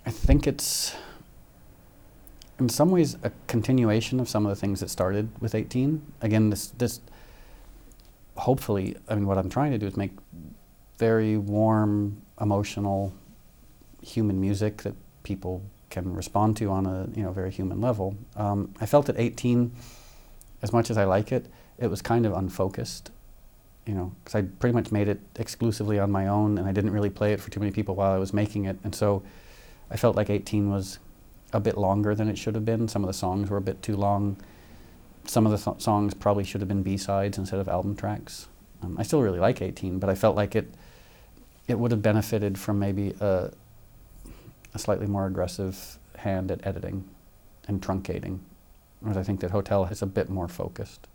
I think it's in some ways a continuation of some of the things that started with 18. Again, this hopefully, I mean, what I'm trying to do is make very warm, emotional, human music that people can respond to on a very human level. I felt at 18, as much as I like it, it was kind of unfocused, because I pretty much made it exclusively on my own, and I didn't really play it for too many people while I was making it, and so I felt like 18 was a bit longer than it should have been. Some of the songs were a bit too long. Some of the songs probably should have been B-sides instead of album tracks. I still really like 18, but I felt like it would have benefited from maybe a slightly more aggressive hand at editing and truncating, whereas I think that Hotel is a bit more focused.